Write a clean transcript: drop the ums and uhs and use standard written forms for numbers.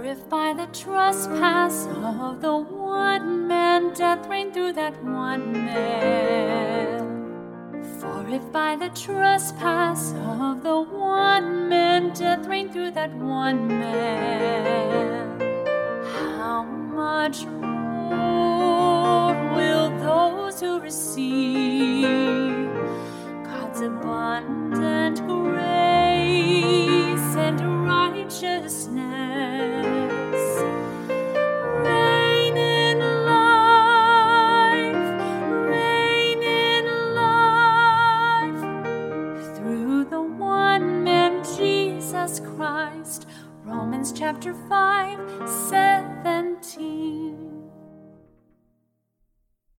if by the trespass of the one man death reigned through that one man, for if by the trespass of the one man death reigned through that one man, how much more will those who receive God's abundant grace and righteousness reign in life through the one man Jesus Christ? Romans chapter 5 says